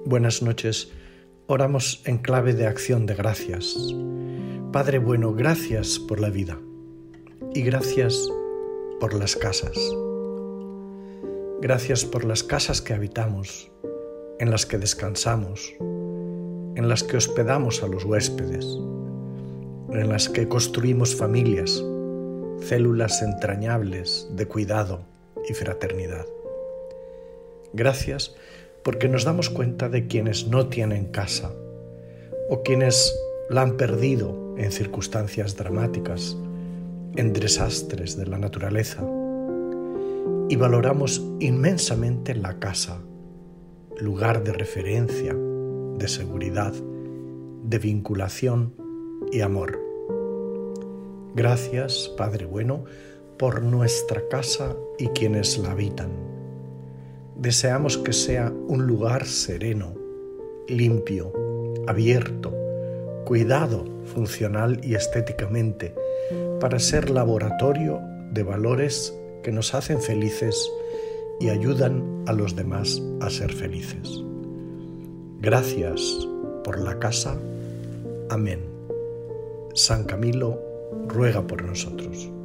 Buenas noches. Oramos en clave de acción de gracias. Padre bueno, gracias por la vida y gracias por las casas. Gracias por las casas que habitamos, en las que descansamos, en las que hospedamos a los huéspedes, en las que construimos familias, células entrañables de cuidado y fraternidad. Gracias porque nos damos cuenta de quienes no tienen casa o quienes la han perdido en circunstancias dramáticas, en desastres de la naturaleza, y valoramos inmensamente la casa, lugar de referencia, de seguridad, de vinculación y amor. Gracias, Padre bueno, por nuestra casa y quienes la habitan. Deseamos que sea un lugar sereno, limpio, abierto, cuidado funcional y estéticamente, para ser laboratorio de valores que nos hacen felices y ayudan a los demás a ser felices. Gracias por la casa. Amén. San Camilo ruega por nosotros.